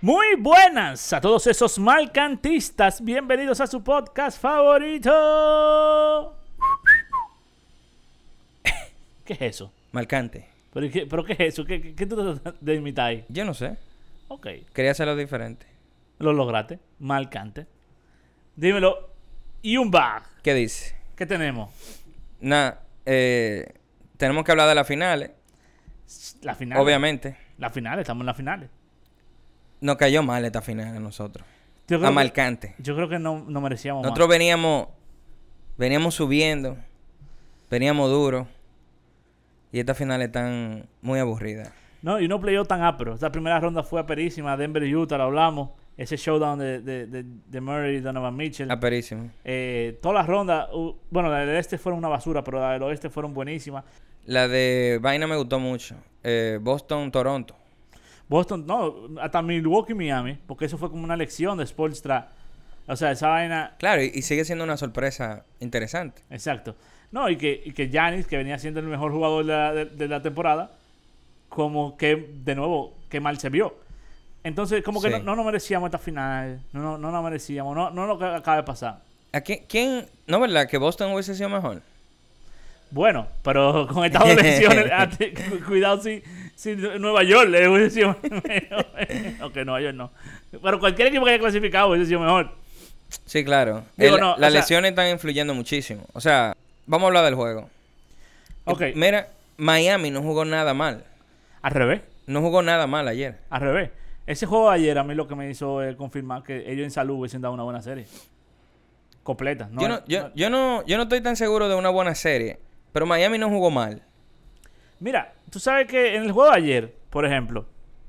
Muy buenas a todos esos malcantistas. Bienvenidos a su podcast favorito. ¿Qué es eso? Malcante. ¿Pero qué es eso? ¿Qué tú tratas de imitar ahí? Yo no sé. Ok. Quería hacerlo diferente. Lo lograste. Malcante. Dímelo. Y un bag. ¿Qué dice? ¿Qué tenemos? Nada. Tenemos que hablar de las finales. La final. Obviamente. La final, estamos en las finales. Nos cayó mal esta final a nosotros. Yo creo A que- Malcante. Yo creo que no merecíamos Nosotros más. veníamos subiendo. Veníamos duros. Y estas finales están muy aburridas. No, y no playó tan ápero. Esta primera ronda fue aperísima. Denver y Utah, lo hablamos. Ese showdown de Murray y Donovan Mitchell. Aperísimo. Todas las rondas, bueno, las del este fueron una basura, pero las del oeste fueron buenísimas. La de Vaina me gustó mucho. Boston, Toronto. Boston, no, hasta Milwaukee, Miami, porque eso fue como una lección de Spoelstra. O sea, esa vaina, Claro, y sigue siendo una sorpresa interesante. exacto. No, y que Giannis, que venía siendo el mejor jugador de la temporada, como que, de nuevo, que mal se vio. Entonces, como que Sí. no nos merecíamos esta final, no nos merecíamos, no lo que acaba de pasar. ¿A quién? ¿No, verdad? ¿Que Boston hubiese sido mejor? Bueno, pero con estas dos lesiones, cuidado si Nueva York le hubiese sido mejor. Ok, Nueva York no. Pero cualquier equipo que haya clasificado hubiese sido mejor. Sí, claro. Digo, no, las o sea- lesiones están influyendo muchísimo. O sea, vamos a hablar del juego. Ok, Mira, Miami no jugó nada mal. al revés, No jugó nada mal ayer. al revés. Ese juego de ayer a mí lo que me hizo confirmar que ellos en salud hubiesen dado una buena serie. Completa. Yo no estoy tan seguro de una buena serie. Pero Miami no jugó mal. Mira, tú sabes que en el juego de ayer, por ejemplo,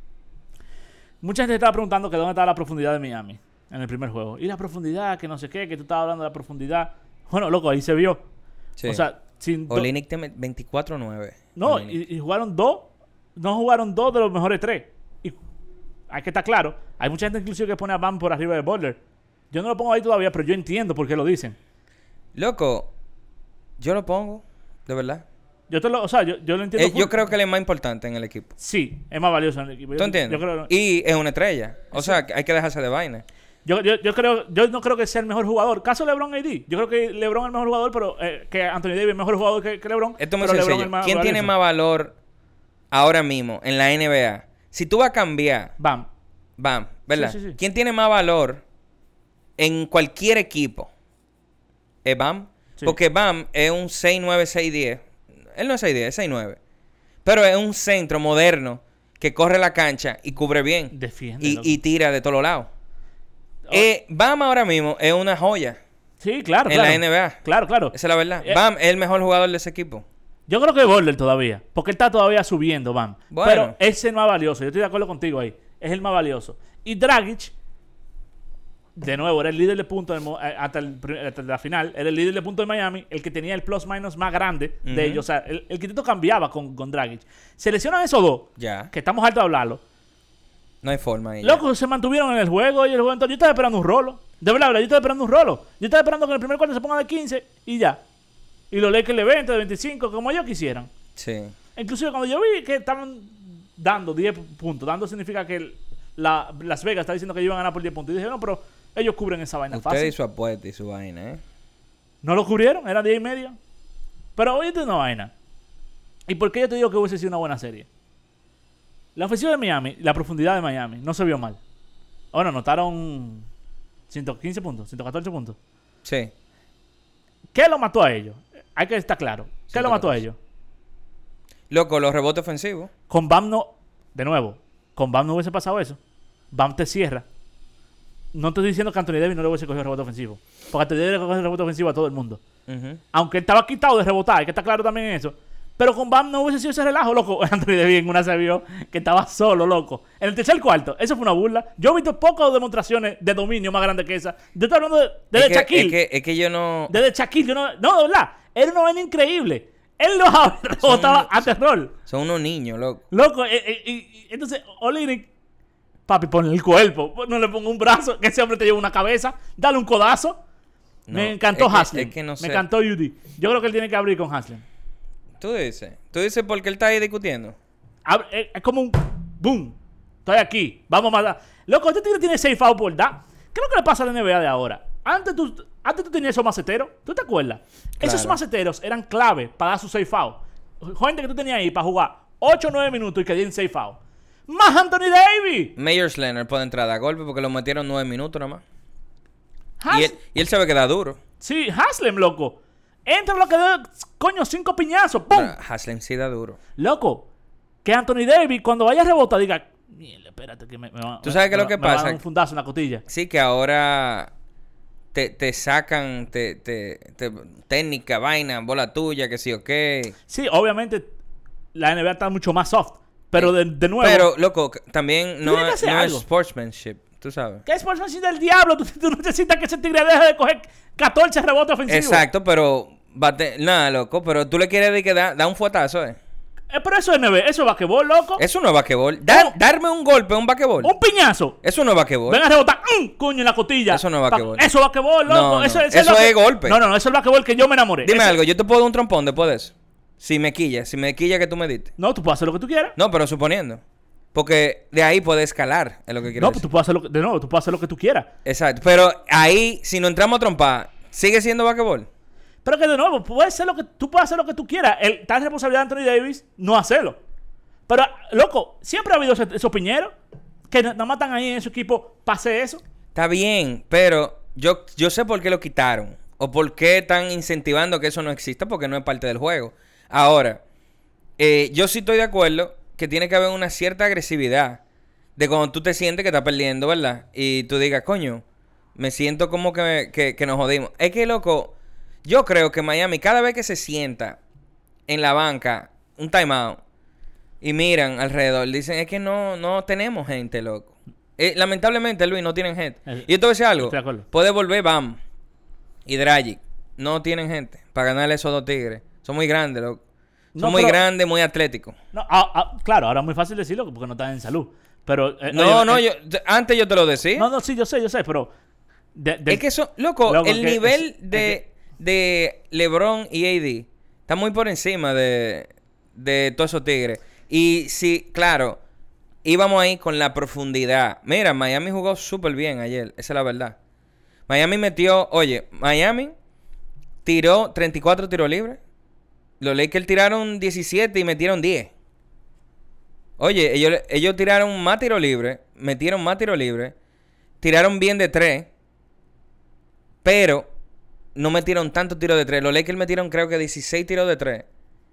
mucha gente estaba preguntando que dónde estaba la profundidad de Miami en el primer juego. Y la profundidad, que no sé qué, que tú estabas hablando de la profundidad. Bueno, loco, ahí se vio. Sí. O sea, sin... Olynyk 24-9. No, Olynyk. y jugaron dos. No jugaron dos de los mejores tres. Y hay que estar claro. Hay mucha gente inclusive que pone a Bam por arriba de Butler. Yo no lo pongo ahí todavía, pero yo entiendo por qué lo dicen. Loco, yo lo pongo. De verdad. Yo lo entiendo. Yo creo que él es más importante en el equipo. Sí, es más valioso en el equipo. ¿Tú entiendes? Yo creo, Y es una estrella. O sea, hay que dejarse de vaina. yo no creo que sea el mejor jugador. Caso LeBron AD. Yo creo que LeBron es el mejor jugador, pero que Anthony Davis es el mejor jugador que LeBron. Esto es muy pero LeBron sencillo. es más ¿Quién tiene valioso. más valor ahora mismo en la NBA? Si tú vas a cambiar, Bam. ¿verdad? Sí. ¿Quién tiene más valor en cualquier equipo? ¿Es Bam? Sí. Porque Bam es un 6'9", 6'10". Él no es 6'10", es 6'9". Pero es un centro moderno que corre la cancha y cubre bien. Defiende. Y tira de todos los lados. Oh. Bam ahora mismo es una joya Sí, claro, en claro. la NBA. Claro. Esa es la verdad. Eh, Bam es el mejor jugador de ese equipo. Yo creo que Butler todavía. Porque él está todavía subiendo, Bam. Bueno. Pero es el más valioso. Yo estoy de acuerdo contigo ahí. Es el más valioso. Y Dragic, de nuevo, era el líder de puntos hasta la final. Era el líder de puntos de Miami. El que tenía el plus-minus más grande de Ujú. ellos. O sea, el quinteto cambiaba con Dragic. Se lesionan esos dos. Ya. Que estamos hartos de hablarlo. No hay forma ahí. Loco, se mantuvieron en el juego y el juego. Entonces, yo estaba esperando un rolo. De verdad, yo estaba esperando un rolo. Yo estaba esperando que en el primer cuarto se ponga de 15 y ya. Y los Lakers de 20, de 25, como ellos quisieran. Sí. Inclusive cuando yo vi que estaban dando 10 puntos, dando significa que Las Vegas está diciendo que iban a ganar por 10 puntos. Y dije, no, pero ellos cubren esa vaina Usted fácil. y su apuesta y su vaina, ¿eh? No lo cubrieron, era 10 y medio. Pero oye, una vaina. ¿Y por qué yo te digo que hubiese sido una buena serie? La ofensiva de Miami, la profundidad de Miami, no se vio mal. Ahora anotaron 115 puntos, 114 puntos. Sí. ¿Qué lo mató a ellos? Hay que estar claro. ¿Qué lo mató a 114. ellos? Loco, los rebotes ofensivos. Con Bam no... De nuevo, con Bam no hubiese pasado eso. Bam te cierra. No estoy diciendo que Anthony Davis no le hubiese cogido rebote ofensivo. Porque Anthony Davis le cogió rebote ofensivo a todo el mundo. Ujú. Aunque él estaba quitado de rebotar, hay que estar claro también en eso. Pero con Bam no hubiese sido ese relajo, loco. Anthony Davis en una se vio que estaba solo, loco. En el tercer cuarto, eso fue una burla. Yo he visto pocas demostraciones de dominio más grandes que esa. Yo estoy hablando desde Shaquille. Es que yo no... Desde Shaquille, yo no, de verdad. Era una vaina increíble. Él los rebotaba a terror. Son unos niños, loco. Loco, entonces, Olynyk, papi, ponle el cuerpo. No le pongo un brazo, que ese hombre te lleva una cabeza. Dale un codazo. No, Me encantó es que- Haslem. es que no sé. Me encantó UD. Yo creo que él tiene que abrir con Haslem. Tú dices porque él está ahí discutiendo. Es como un boom. Estoy aquí. Vamos a matar. Loco, este tigre tiene 6 fouls por dar. ¿Qué es lo que le pasa a la NBA de ahora? Antes tú tenías esos maceteros. ¿Tú te acuerdas? Claro. Esos maceteros eran clave para dar sus 6 fouls. Gente que tú tenías ahí para jugar 8 o 9 minutos y que den 6 fouls. ¡Más Anthony Davis! Meyers Leonard puede entrar a golpe porque lo metieron 9 minutos nada más. Has- Y él sabe que da duro. Sí, Haslem, loco. Entra lo que da, coño, 5 piñazos. ¡Pum! Pero Haslem sí da duro. Loco, que Anthony Davis cuando vaya a rebotar diga, mierda, espérate que me va, ¿Tú sabes qué es lo que me va a dar pasa? un fundazo en la costilla. Sí, que ahora te sacan técnica, vaina, bola tuya, que sí o qué. Sí, obviamente la NBA está mucho más soft, pero de nuevo, Pero, loco, también no, Tiene que hacer no es algo. sportsmanship, tú sabes. ¿qué es por del diablo? Tú necesitas que ese tigre deje de coger 14 rebotes ofensivos. Exacto, pero nada, loco, pero tú le quieres decir que da un fuetazo, Pero eso es NBA, eso es basquetbol, loco. Eso no es basquetbol. ¿Cómo? Darme un golpe es un basquetbol. Un piñazo. Eso no es basquetbol. Ven a rebotar, coño, en la costilla. Eso no es basquetbol. Eso es basquetbol, loco. No, no. Eso Eso es golpe. No, eso es el basquetbol que yo me enamoré. Dime Eso- algo, yo te puedo dar un trompón después de eso. Si me quilla que tú me diste. No, tú puedes hacer lo que tú quieras. No, pero suponiendo. Porque de ahí puede escalar, es lo que quiero No, pues decir. tú puedes hacer de nuevo, tú puedes hacer lo que tú quieras. Exacto. Pero ahí, si no entramos a trompar, ¿sigue siendo basquetbol? Pero que de nuevo, tú puedes hacer lo que tú quieras. Tal responsabilidad de Anthony Davis no hacerlo. Pero, loco, siempre ha habido esos piñeros que nada más están ahí en su equipo para hacer eso. Está bien, pero yo sé por qué lo quitaron. O por qué están incentivando que eso no exista, porque no es parte del juego. Ahora, yo sí estoy de acuerdo que tiene que haber una cierta agresividad de cuando tú te sientes que estás perdiendo, ¿verdad? Y tú digas, coño, me siento como que nos jodimos. Es que, loco, yo creo que Miami, cada vez que se sienta en la banca, un timeout, y miran alrededor, dicen, es que no tenemos gente, loco. Lamentablemente, Luis, no tienen gente. Y yo te voy a decir algo. Estoy de acuerdo. Puede volver Bam y Dragic. No tienen gente para ganarle a esos dos tigres. Son muy grandes, loco. Son No, muy pero- grandes, muy atléticos. No, claro, ahora es muy fácil decirlo porque no están en salud. Pero, Antes yo te lo decía. No, sí, yo sé, pero... Es que eso, loco, Loco, el que- nivel es de LeBron y AD está muy por encima de todos esos tigres. Y sí, claro, íbamos ahí con la profundidad. Mira, Miami jugó súper bien ayer, esa es la verdad. Miami tiró 34 tiros libres. Los Lakers tiraron 17 y metieron 10. Oye, ellos tiraron más tiros libres, metieron más tiros libres, tiraron bien de 3, pero no metieron tantos tiros de 3. Los Lakers metieron creo que 16 tiros de 3.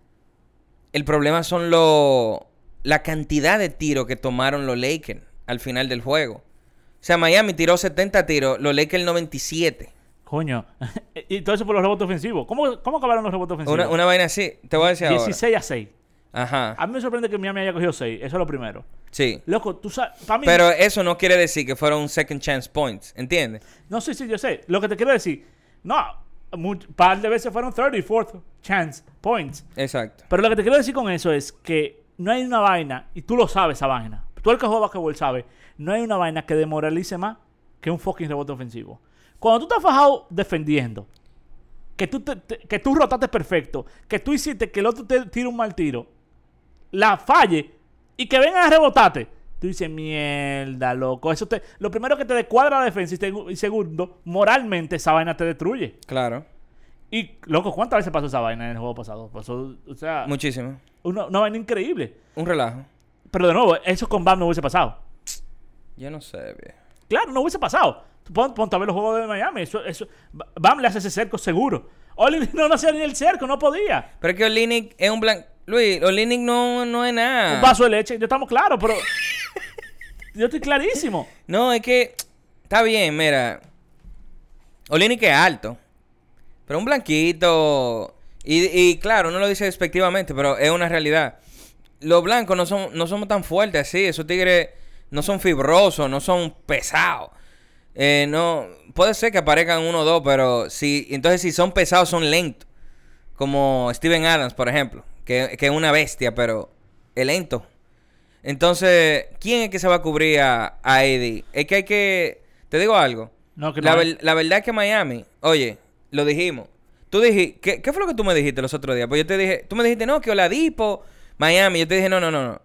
El problema son la cantidad de tiros que tomaron los Lakers al final del juego. O sea, Miami tiró 70 tiros, los Lakers 97. Coño. Y todo eso por los rebotes ofensivos. ¿Cómo acabaron los rebotes ofensivos? Una vaina así, te voy a decir 16 a 6. ahora. Ajá, A mí me sorprende que Miami haya cogido 6. Eso es lo primero. sí. Loco, tú sabes... Para mí... Pero eso no quiere decir que fueron second chance points, ¿entiendes? No, sí, yo sé. Lo que te quiero decir... No, par de veces fueron 34th chance points. Exacto. Pero lo que te quiero decir con eso es que no hay una vaina, y tú lo sabes esa vaina. Tú el que juega basquetbol sabe, no hay una vaina que demoralice más que un fucking rebote ofensivo. Cuando tú estás fajado defendiendo, que tú rotaste perfecto, que tú hiciste que el otro te tire un mal tiro, la falle y que vengan a rebotarte, tú dices, mierda, loco. Lo primero que te descuadra la defensa y segundo, moralmente esa vaina te destruye. Claro. Y, loco, ¿cuántas veces pasó esa vaina en el juego pasado? Pasó, o sea, Muchísimo. una vaina increíble. Un relajo. Pero de nuevo, eso con Bam no hubiese pasado. Yo no sé, viejo. Claro, no hubiese pasado. Ponte a ver los juegos de Miami. Bam le hace ese cerco seguro. Oli no hacía ni el cerco, no podía. Pero es que Olynyk es un blanco. Luis, Olynyk no es nada. Un vaso de leche, ya estamos claros, pero... yo estoy clarísimo. No, es que... Está bien, mira. Olynyk es alto. Pero un blanquito... Y claro, no lo dice despectivamente, pero es una realidad. Los blancos no somos tan fuertes así. Esos tigres no son fibrosos, no son pesados. No, puede ser que aparezcan uno o dos, pero entonces si son pesados son lentos. Como Steven Adams, por ejemplo, que es una bestia, pero es lento. Entonces, ¿quién es que se va a cubrir a AD? Es que hay que... Te digo algo. No, que La no. verdad es que Miami, oye, lo dijimos. Tú dijiste, ¿qué fue lo que tú me dijiste los otros días? Pues yo te dije, tú me dijiste, no, que Oladipo, Miami. Yo te dije, no.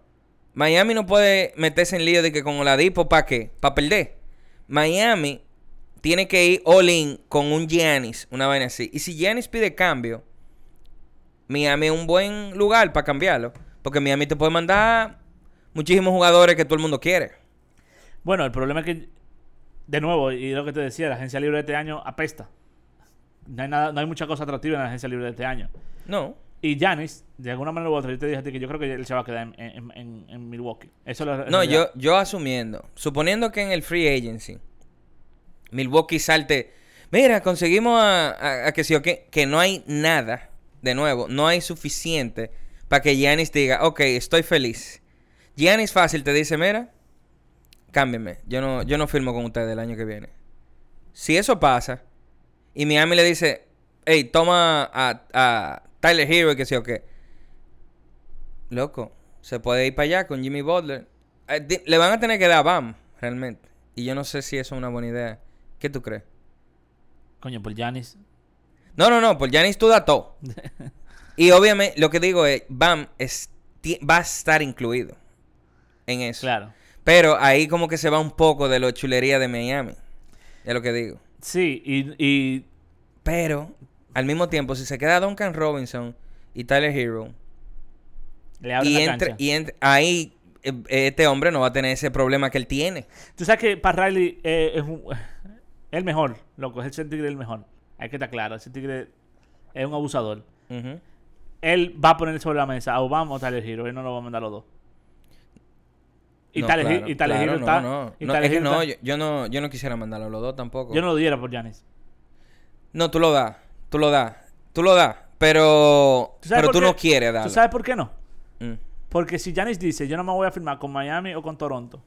Miami no puede meterse en lío de que con Oladipo, ¿para qué? Para perder. Miami tiene que ir all in con un Giannis, una vaina así. Y si Giannis pide cambio, Miami es un buen lugar para cambiarlo. Porque Miami te puede mandar muchísimos jugadores que todo el mundo quiere. Bueno, el problema es que, de nuevo, y lo que te decía, la agencia libre de este año apesta. No hay nada, no hay mucha cosa atractiva en la agencia libre de este año. No. Y Giannis, de alguna manera u otra, yo te dije a ti que yo creo que él se va a quedar en Milwaukee. Eso es No, yo asumiendo. Suponiendo que en el free agency Milwaukee salte. Mira, conseguimos a que sí o que no hay nada. De nuevo, no hay suficiente para que Giannis diga, ok, estoy feliz. Giannis fácil te dice, mira, cámbienme. Yo no firmo con ustedes el año que viene. Si eso pasa, y Miami le dice, hey, toma a Tyler Hero y que sí o qué. Loco, se puede ir para allá con Jimmy Butler. Le van a tener que dar BAM, realmente. Y yo no sé si eso es una buena idea. ¿Qué tú crees? Coño, por Giannis. No, por Giannis tú das todo. Y obviamente, lo que digo es, BAM va a estar incluido en eso. Claro. Pero ahí como que se va un poco de lo chulería de Miami. Es lo que digo. Sí, y Pero, al mismo tiempo, si se queda Duncan Robinson y Tyler Hero, le abre la cancha. ahí este hombre no va a tener ese problema que él tiene. Tú sabes que Pat Riley es el mejor, loco. Es el tigre el mejor. Hay que estar claro. Ese tigre es un abusador. Uh-huh. Él va a poner sobre la mesa a Obama o Tyler Hero. Él no lo va a mandar a los dos. Y Tyler Hero está... No, y no, Tyler es que Hero no, está- yo no quisiera mandarlo a los dos tampoco. Yo no lo diera por Giannis. No, tú lo das. Pero por tú qué? no quieres darlo. ¿Tú sabes por qué no? Mm. Porque si Giannis dice, yo no me voy a firmar con Miami o con Toronto,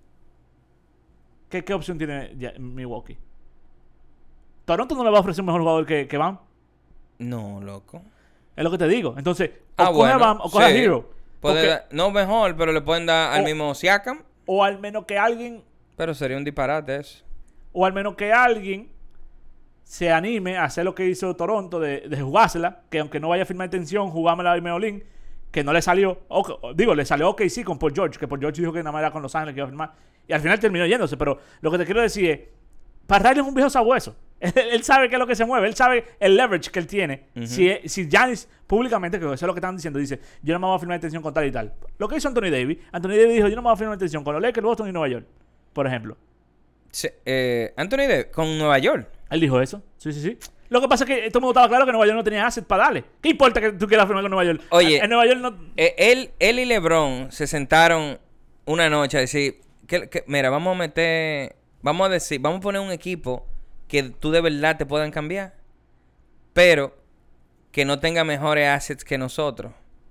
¿qué opción tiene Milwaukee? Toronto no le va a ofrecer un mejor jugador que Bam. No, loco. Es lo que te digo. Entonces, o coge a bueno, Bam o coge a sí. Hero. No mejor, pero le pueden dar al mismo Siakam. O al menos que alguien... Pero sería un disparate eso. O al menos que alguien se anime a hacer lo que hizo Toronto de jugársela, que aunque no vaya a firmar intención, jugármela a Meolín, que no le salió. Le salió OKC con Paul George, que Paul George dijo que nada más era con Los Ángeles que iba a firmar. Y al final terminó yéndose. Pero lo que te quiero decir es, para Riley es un viejo sabueso. Él sabe qué es lo que se mueve. Él sabe el leverage que él tiene. Uh-huh. Si Giannis públicamente, que eso es lo que están diciendo, dice, yo no me voy a firmar intención con tal y tal. Lo que hizo Anthony Davis dijo, yo no me voy a firmar intención con los Lakers, Boston y Nueva York, por ejemplo. Anthony Davis con Nueva York. Él dijo eso. Sí. Lo que pasa es que todo el mundo estaba claro que Nueva York no tenía asset para darle. ¿Qué importa que tú quieras firmar con Nueva York? Oye, en Nueva York no... él y LeBron se sentaron una noche a decir, mira, vamos a poner un equipo que tú de verdad te puedan cambiar, pero que no tenga mejores assets que nosotros.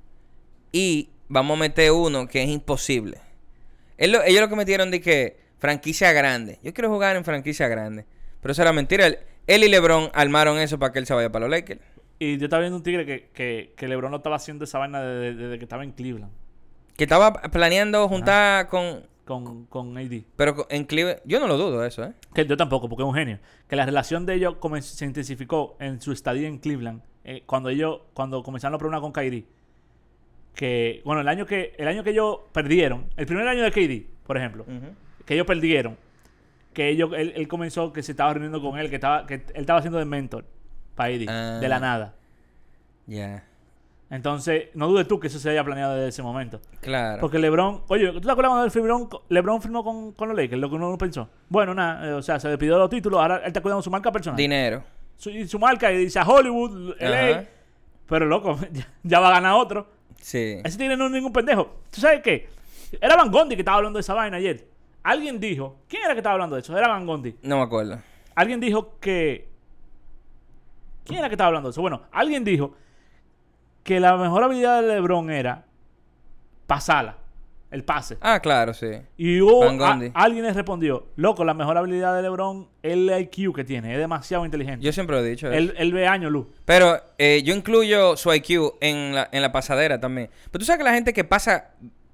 Y vamos a meter uno que es imposible. Ellos lo que metieron de que franquicia grande. Yo quiero jugar en franquicia grande. Pero eso era mentira. Él y LeBron armaron eso para que él se vaya para los Lakers. Y yo estaba viendo un tigre que LeBron no estaba haciendo esa vaina desde que estaba en Cleveland. Que estaba planeando juntar con AD. Pero en Cleveland... Yo no lo dudo eso, ¿eh? Que yo tampoco, porque es un genio. Que la relación de ellos se intensificó en su estadía en Cleveland. Cuando comenzaron a problemas con Kyrie. Que, bueno, el año que ellos perdieron, el primer año de KD, por ejemplo, que ellos perdieron, que él comenzó, que se estaba reuniendo con él, que él estaba haciendo de mentor para AD, de la nada. Ya. Yeah. Entonces, no dudes tú que eso se haya planeado desde ese momento. Claro. Porque LeBron... Oye, ¿tú te acuerdas cuando LeBron firmó con los Lakers? Lo que uno no pensó. Bueno, nada, se despidió de los títulos. Ahora él está cuidando su marca personal. Dinero. Su marca, y dice a Hollywood, LA. Ajá. Pero, loco, ya va a ganar otro. Sí. Ese tigre no es ningún pendejo. ¿Tú sabes qué? Era Van Gundy que estaba hablando de esa vaina ayer. Alguien dijo... ¿Quién era que estaba hablando de eso? Era Van Gundy. No me acuerdo. Alguien dijo que... ¿Quién era que estaba hablando de eso? Bueno, alguien dijo que la mejor habilidad de LeBron era pasarla, el pase. Ah, claro, sí. Y alguien le respondió, loco, la mejor habilidad de LeBron es el IQ que tiene, es demasiado inteligente. Yo siempre lo he dicho. Él ve años luz. Pero yo incluyo su IQ en la pasadera también. Pero tú sabes que la gente que pasa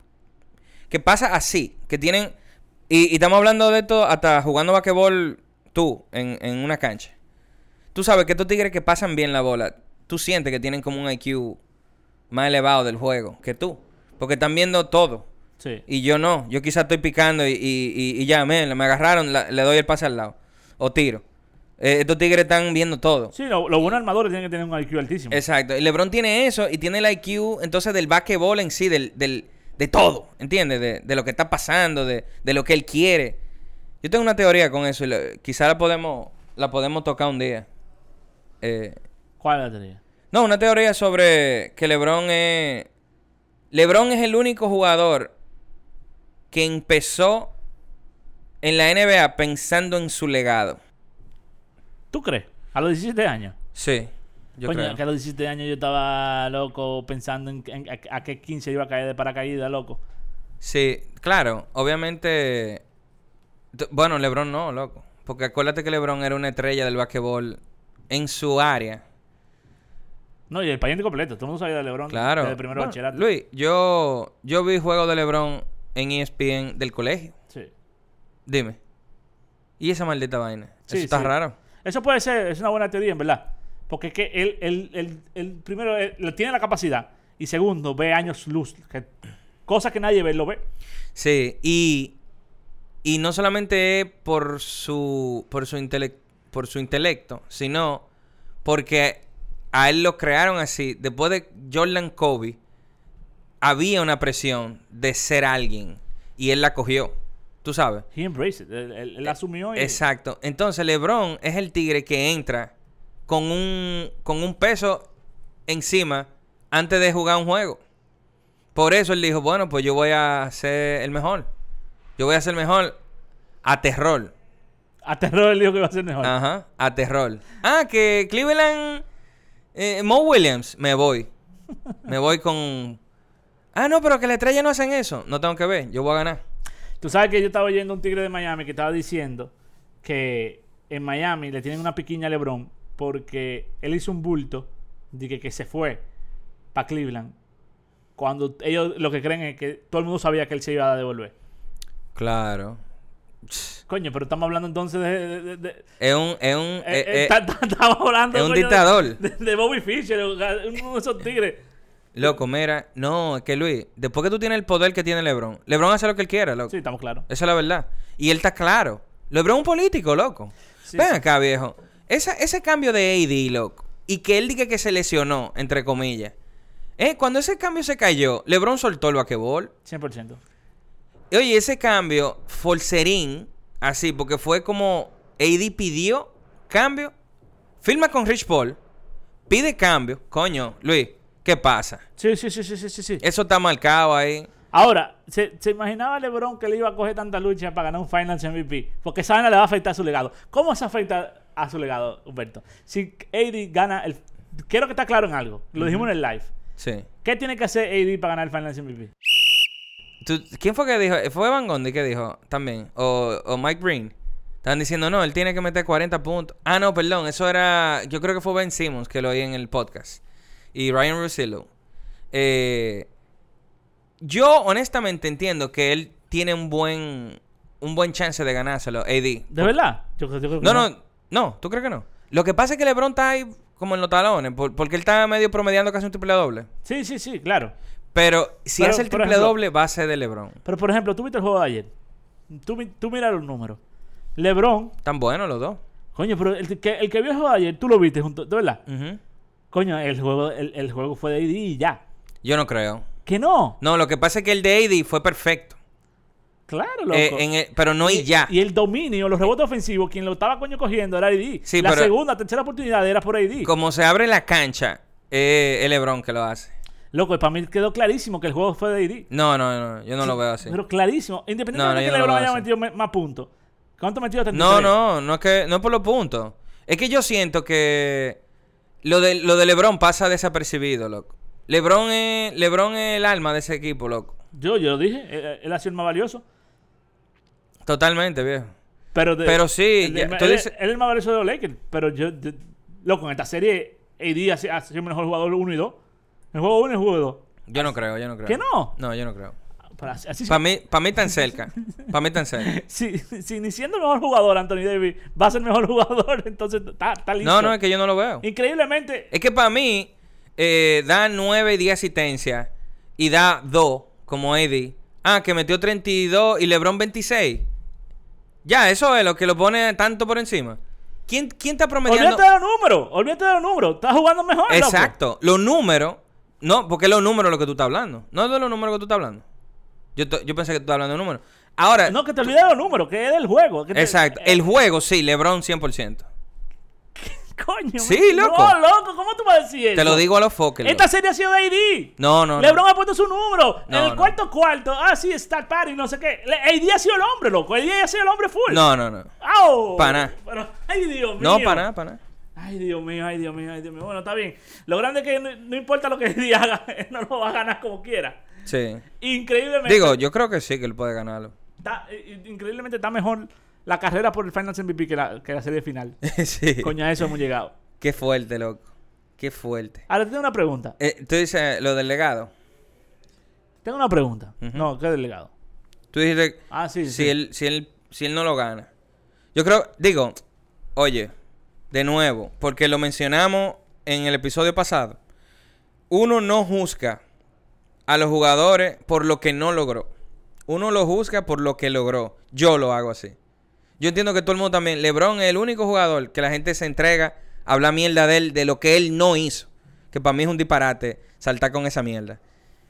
así, que tienen... Y estamos hablando de esto hasta jugando basquetbol tú, en una cancha. Tú sabes que estos tigres que pasan bien la bola, tú sientes que tienen como un IQ más elevado del juego que tú. Porque están viendo todo. Sí. Y yo no. Yo quizás estoy picando y ya, me agarraron, le doy el pase al lado. O tiro. Estos tigres están viendo todo. Sí, los buenos armadores tienen que tener un IQ altísimo. Exacto. Y LeBron tiene eso y tiene el IQ entonces del basquetbol en sí, de todo. ¿Entiendes? De lo que está pasando, de lo que él quiere. Yo tengo una teoría con eso y quizás la podemos tocar un día. ¿Cuál es la teoría? No, una teoría sobre que LeBron es el único jugador que empezó en la NBA pensando en su legado. ¿Tú crees? ¿A los 17 años? Sí, yo Coño, creo. que a los 17 años yo estaba loco pensando en a qué 15 iba a caer de paracaídas, loco. Sí, claro, obviamente. Bueno, LeBron no, loco. Porque acuérdate que LeBron era una estrella del basquetbol en su área. No, y el país completo. Todo el mundo sabía de LeBron Claro. desde el primero Bueno, bachillerato. Luis, yo vi juegos de LeBron en ESPN del colegio. Sí. Dime. ¿Y esa maldita vaina? Sí, Eso está sí. raro. Eso puede ser, es una buena teoría, en verdad. Porque es que él primero, él tiene la capacidad. Y segundo, ve años luz. Cosas que nadie ve, lo ve. Sí, y no solamente es por su intelecto, sino porque a él lo crearon así. Después de Jordan Kobe, había una presión de ser alguien y él la cogió. ¿Tú sabes? He embraced it. Él asumió y... Exacto. Entonces LeBron es el tigre que entra con un peso encima antes de jugar un juego. Por eso él dijo, bueno, pues yo voy a ser el mejor. Yo voy a ser el mejor a terror. Aterró el dijo que iba a ser mejor. Ajá, a terror. Que Cleveland... Mo Williams, me voy. Me voy con... no, pero que la estrella no hacen eso. No tengo que ver, yo voy a ganar. Tú sabes que yo estaba oyendo a un tigre de Miami que estaba diciendo que en Miami le tienen una piquiña a LeBron porque él hizo un bulto de que se fue para Cleveland cuando ellos lo que creen es que todo el mundo sabía que él se iba a devolver. Claro. Coño, pero estamos hablando entonces de estamos hablando es un coño, dictador. de Bobby Fischer, uno de esos tigres. Loco, mira, no, es que Luis, después que tú tienes el poder que tiene LeBron hace lo que él quiera, loco. Sí, estamos claros. Esa es la verdad. Y él está claro. LeBron es un político, loco. Sí, Ven sí. acá, viejo. Ese cambio de AD, loco, y que él diga que se lesionó, entre comillas. Cuando ese cambio se cayó, LeBron soltó el basquetbol. 100%. Oye, ese cambio, Forcerín, así, porque fue como AD pidió cambio, firma con Rich Paul, pide cambio. Coño, Luis, ¿qué pasa? Sí. Eso está marcado ahí. Ahora, ¿se imaginaba LeBron que le iba a coger tanta lucha para ganar un Finals MVP? Porque esa vaina le va a afectar a su legado. ¿Cómo se afecta a su legado, Humberto? Si AD gana el... Quiero que está claro en algo. Lo dijimos en el live. Sí. ¿Qué tiene que hacer AD para ganar el Finals MVP? ¿Quién fue que dijo? ¿Fue Van Gundy que dijo también? ¿O Mike Breen? Estaban diciendo, no, él tiene que meter 40 puntos. No, perdón, eso era... Yo creo que fue Ben Simmons que lo oí en el podcast. Y Ryan Russillo. Yo honestamente entiendo que él tiene un buen chance de ganárselo, AD. ¿De verdad? Yo creo que No, ¿tú crees que no? Lo que pasa es que LeBron está ahí como en los talones, porque él está medio promediando casi un triple doble. Sí, claro. Pero si hace el por triple ejemplo, doble, va a ser de LeBron. Pero, por ejemplo, tú viste el juego de ayer. Tú mira los números. LeBron... Tan buenos los dos. Coño, pero el que vio el juego de ayer, tú lo viste junto... ¿De verdad? Ujú. Coño, el juego fue de AD y ya. Yo no creo. ¿Que no? No, lo que pasa es que el de AD fue perfecto. Claro, loco. Pero no y ya. Y el dominio, los rebotes ofensivos, quien lo estaba coño cogiendo era AD. Sí, la pero- segunda, tercera oportunidad era por AD. Como se abre la cancha, es LeBron que lo hace. Loco, para mí quedó clarísimo que el juego fue de AD. No, yo no lo veo así. Pero clarísimo. Independientemente de yo que no lo LeBron veo haya así. metido más puntos. ¿Cuánto metió? 33. No es por los puntos. Es que yo siento que lo de LeBron pasa desapercibido, loco. LeBron es el alma de ese equipo, loco. Yo lo dije. Él ha sido el más valioso. Totalmente, viejo. Pero sí, tú dices... él es el más valioso de los Lakers. Pero loco, en esta serie AD ha sido el mejor jugador 1 y 2. El juego 1 y el juego 2. Yo no creo. ¿Que no? No, yo no creo. Pero así Para mí tan cerca. si ni siendo el mejor jugador Anthony Davis va a ser el mejor jugador, entonces está listo. No, es que yo no lo veo. Increíblemente, Es que para mí, da 9 y 10 asistencias y da 2 como AD. Ah, que metió 32 y LeBron 26. Ya, eso es lo que lo pone tanto por encima. ¿Quién está promediando? Olvídate de los números. Estás jugando mejor, Exacto. Los números. No, porque es los números lo que tú estás hablando. No es de los números que tú estás hablando. Yo pensé que tú estás hablando de números. Ahora. No, que te olvides de los números, que es del juego. Exacto. El juego, sí, LeBron 100%. Coño. Sí, loco. No, loco, ¿cómo tú vas a decir eso? Te lo digo a los foques. Esta serie ha sido de AD. No. LeBron ha puesto su número. No, en el cuarto. Sí, Star Party, no sé qué. AD ha sido el hombre, loco. AD ha sido el hombre full. No. ¡Au! Para nada. Pero, ay, Dios mío. No, para nada. Ay, Dios mío. Bueno, está bien. Lo grande es que no importa lo que AD haga, él no lo va a ganar como quiera. Sí. Increíblemente. Digo, yo creo que sí que él puede ganarlo. Increíblemente está mejor la carrera por el Finals MVP que la serie final. Sí. Coño, a eso hemos llegado. Qué fuerte, loco. Qué fuerte. Ahora, te tengo una pregunta. Tú dices lo del legado. Tengo una pregunta. Ujú. No, ¿qué del legado? Tú dijiste Sí. si él no lo gana. Yo creo, digo, oye, de nuevo, porque lo mencionamos en el episodio pasado. Uno no juzga a los jugadores por lo que no logró. Uno lo juzga por lo que logró. Yo lo hago así. Yo entiendo que todo el mundo también. LeBron es el único jugador que la gente se entrega a hablar mierda de él, de lo que él no hizo. Que para mí es un disparate saltar con esa mierda.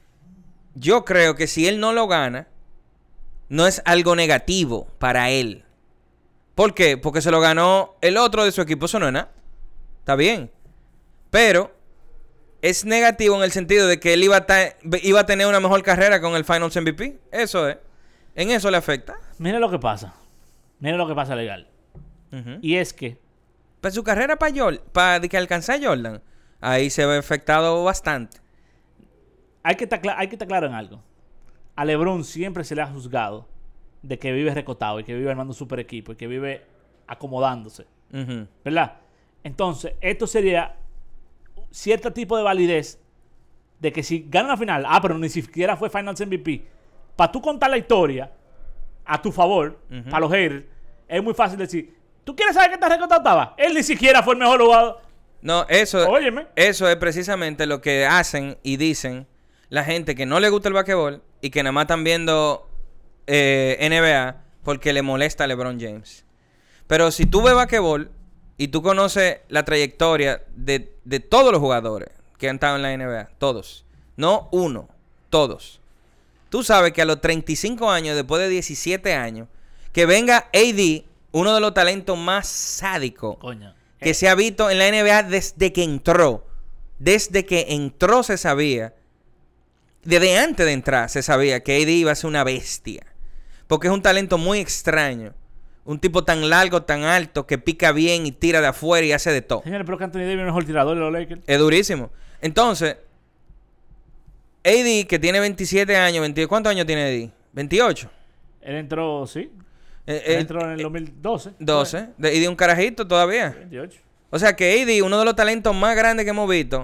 Yo creo que si él no lo gana, no es algo negativo para él. ¿Por qué? Porque se lo ganó el otro de su equipo. Eso no es nada. Está bien. Pero es negativo en el sentido de que él iba a tener una mejor carrera con el Finals MVP. Eso es. En eso le afecta. Mira lo que pasa. Legal. Uh-huh. Y es que Pero su carrera para que alcanzar a Jordan, ahí se ve afectado bastante. hay que estar claro en algo. A LeBron siempre se le ha juzgado de que vive recotado y que vive armando un super equipo y que vive acomodándose. Uh-huh. ¿Verdad? Entonces, esto sería cierto tipo de validez de que si gana la final, pero ni siquiera fue Finals MVP, para tú contar la historia a tu favor, Uh-huh. para los haters, es muy fácil decir, ¿tú quieres saber qué tan recotado estaba? Él ni siquiera fue el mejor jugador. No, eso Óyeme. es precisamente lo que hacen y dicen la gente que no le gusta el basquetbol y que nada más están viendo NBA porque le molesta a LeBron James. Pero si tú ves basquetbol y tú conoces la trayectoria de todos los jugadores que han estado en la NBA, todos, no uno, todos. Tú sabes que a los 35 años, después de 17 años, que venga AD, uno de los talentos más sádicos Coño. que se ha visto en la NBA desde que entró. Desde que entró se sabía. Desde antes de entrar se sabía que AD iba a ser una bestia. Porque es un talento muy extraño. Un tipo tan largo, tan alto, que pica bien y tira de afuera y hace de todo. Señores, pero que Anthony Davis es el mejor tirador de los Lakers. Es durísimo. Entonces, AD, que tiene 27 años, ¿cuántos años tiene AD? 28. Él entró, sí. Él entró en el 2012. 12. Y de un carajito todavía. 28. O sea que AD, uno de los talentos más grandes que hemos visto,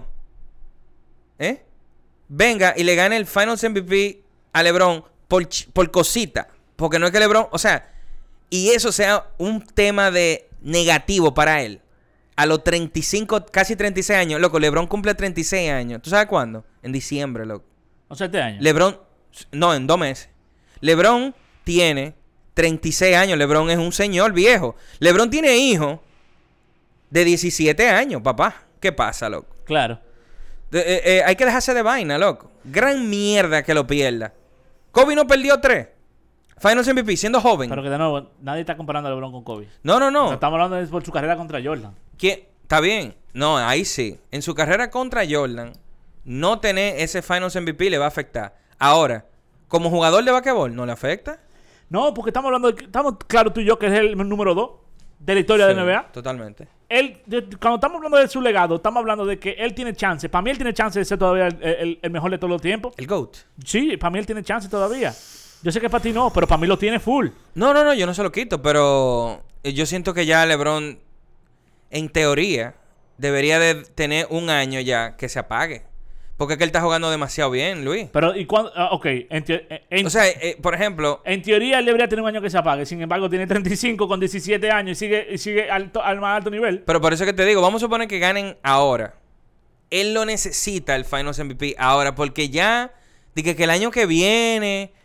venga y le gane el Finals MVP a LeBron por cosita. Porque no es que LeBron, o sea, y eso sea un tema de negativo para él. A los 35, casi 36 años, loco, LeBron cumple 36 años. ¿Tú sabes cuándo? En diciembre, loco. O sea, este año. LeBron, no, en 2 meses. LeBron tiene 36 años. LeBron es un señor viejo. LeBron tiene hijos de 17 años, papá. ¿Qué pasa, loco? Claro. Hay que dejarse de vaina, loco. Gran mierda que lo pierda. Kobe no perdió 3 Finals MVP siendo joven. Pero que de nuevo, nadie está comparando a LeBron con Kobe. No. O sea, estamos hablando de por su carrera contra Jordan. Está bien. No, ahí sí. En su carrera contra Jordan, no tener ese Finals MVP le va a afectar. Ahora, como jugador de basquetbol, ¿no le afecta? No, porque estamos hablando estamos claro tú y yo que es el número 2 de la historia de la NBA. Totalmente. Cuando estamos hablando de su legado, estamos hablando de que él tiene chance. Para mí él tiene chance de ser todavía el mejor de todos los tiempos. El GOAT. Sí, para mí él tiene chance todavía. Yo sé que para ti no, pero para mí lo tiene full. No, yo no se lo quito, pero yo siento que ya LeBron, en teoría, debería de tener un año ya que se apague. Porque es que él está jugando demasiado bien, Luis. Pero, ¿y cuándo? Ok, O sea, por ejemplo, en teoría él debería tener un año que se apague. Sin embargo, tiene 35 con 17 años y sigue al más alto nivel. pero por eso que te digo, vamos a suponer que ganen ahora. Él lo necesita el Finals MVP ahora, porque ya, dije que el año que viene,